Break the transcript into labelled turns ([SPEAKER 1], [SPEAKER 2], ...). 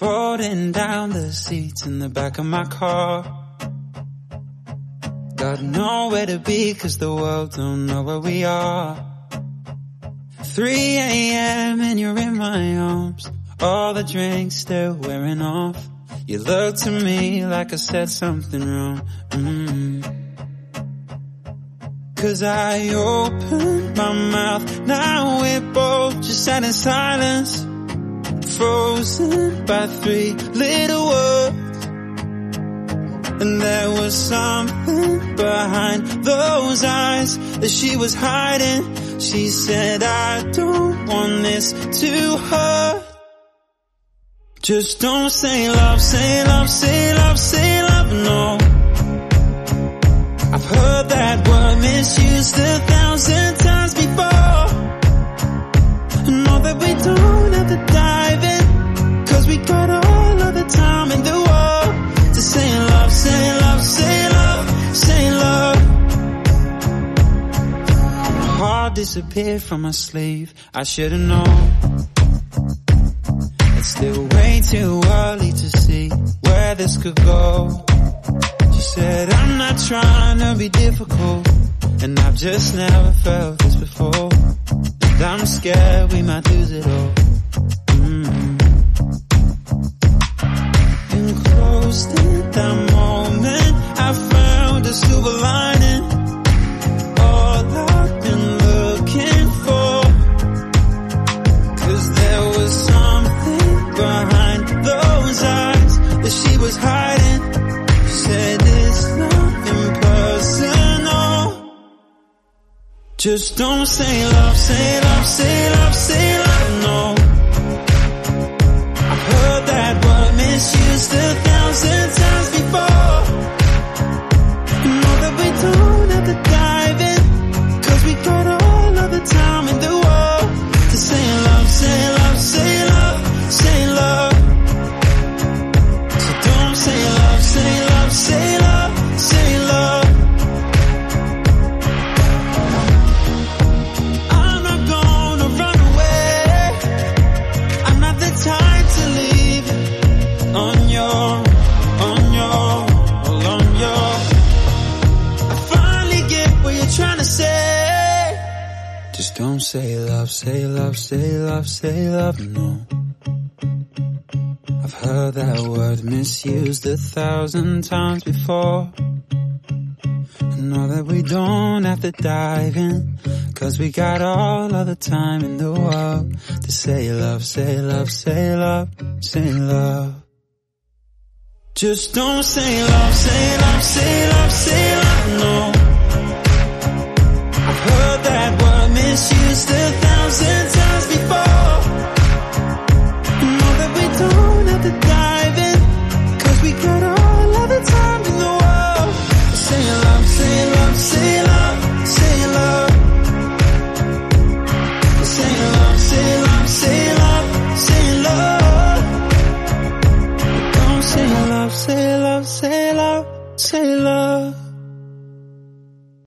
[SPEAKER 1] folding down the seats in the back of my car. Got nowhere to be 'cause the world don't know where we are. 3 a.m. and you're in my arms, all the drinks still wearing off. You looked at me like I said something wrong. 'Cause I opened my mouth, now we're both just sat in silence, frozen by 3 little words. And there was something behind those eyes that she was hiding. She said, I don't want this to hurt. Just don't say love, say love, say love, say love, no. I've heard that word misused 1,000 times before. Know that we don't have to dive in, 'cause we got all of the time in the world to say love, say love, say love, say love. My heart disappeared from my sleeve, I should've known. It's still way too early to see where this could go. She said, I'm not trying to be difficult, and I've just never felt this before. And I'm scared we might lose it all. And close to that moment, I found a silver lining. All I've been looking for, 'cause there was something behind those eyes that she was hiding. She said it's nothing personal. Just don't say love, say love, say love, say love, no. I've heard that word misused 1,000 times before. Know that we don't have to dive in, 'cause we got all of the time in the world to say love, say love, say love, say love. So don't say love, say love, say love, say love. I'm not gonna run away, I'm not the type to leave on your. I finally get what you're trying to say. Just don't say love, say love, say love, say love, no. I've heard that word misused 1,000 times before. Know that we don't have to dive in, 'cause we got all of the time in the world to say love, say love, say love, say love. Just don't say love, say love, say love, say love.